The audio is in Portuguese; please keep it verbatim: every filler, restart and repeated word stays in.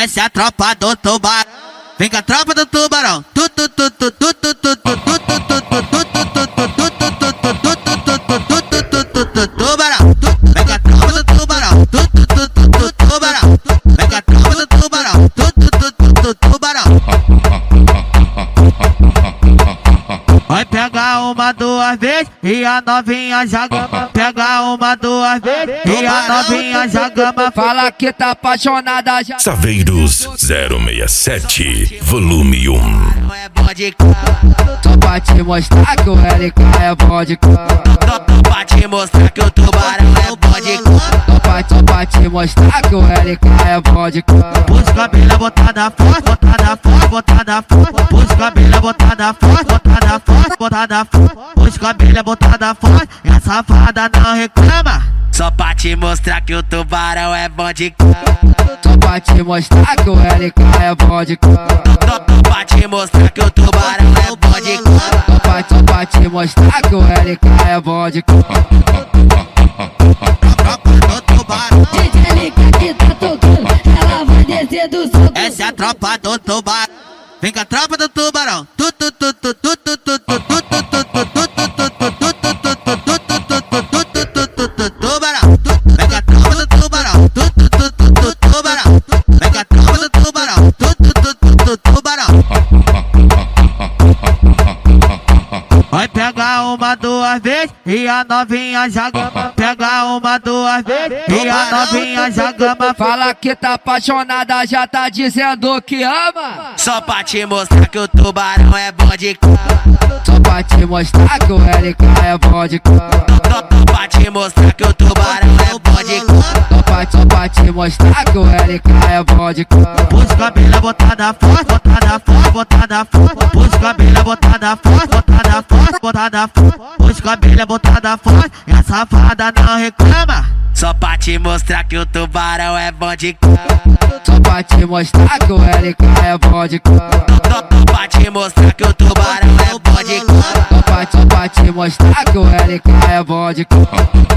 Essa é a tropa do tubarão. Vem com a tropa do tubarão. Tu tu tu tu tu tu tu tu tu tu tubarão. Vem com a tropa do tubarão. Tu tu tu tu tu tubarão. Vem com a tropa do tubarão. Tu tu tu tu tu tubarão. Vai pegar uma, duas vezes e a novinha já gama. Pega uma, duas vezes e a novinha já gama. Fala que tá apaixonada já. Saveiros zero seis sete, volume um. É bom de cama. Só pra te mostrar que o L K é bom de cama. Só pra te mostrar que o tubarão é bom de cama. Só pra, só pra te mostrar que o L K é bom de cama. Pus cabelo botada forte, botada forte, botada forte. Pus cabelo botada forte, botada forte, botada forte. Pus cabelo botada forte, e a safada não reclama. Só pra te mostrar que o tubarão é bom de cama. Só pra te mostrar que o L K é bom de cama. Só pra te mostrar que o tubarão é bom de cama. Só pra, só pra te mostrar que o L K é bom de cama. D J L K que tá tocando, ela vai descer do soco. Essa é a tropa do tubarão. Vem com a tropa do tubarão. Tu tu tu tu tu tu tu tu tu tu tu tu tu tu tubarão. Vem com a tropa do tubarão. Tu tu tu tu tu tubarão. Vem com a tropa do tubarão. Tu tu tu tu tu tubarão. Vai pegar uma, duas vezes e a novinha já gama. Pega uma, duas vezes e a novinha já gama. Fala que tá apaixonada já tá dizendo que ama. Só pra te mostrar que o tubarão é bom de cama. Só pra te mostrar que o L K é bom de cama. Só pra te mostrar que o tubarão é bom de cama. Só pra, só pra te mostrar que o L K é bom de cama. Pus cabelo botada forte, botada forte, botada forte. Pus cabelo botada forte, botada forte, botada forte. Pus cabelo botada forte, e a safada não reclama. Só pra te mostrar que o tubarão é bom de cama. Só pra te mostrar que o L K é bom de cama. Só pra te mostrar que o tubarão é bom de cama. Só pra, só pra te mostrar que o L K é bom de cama.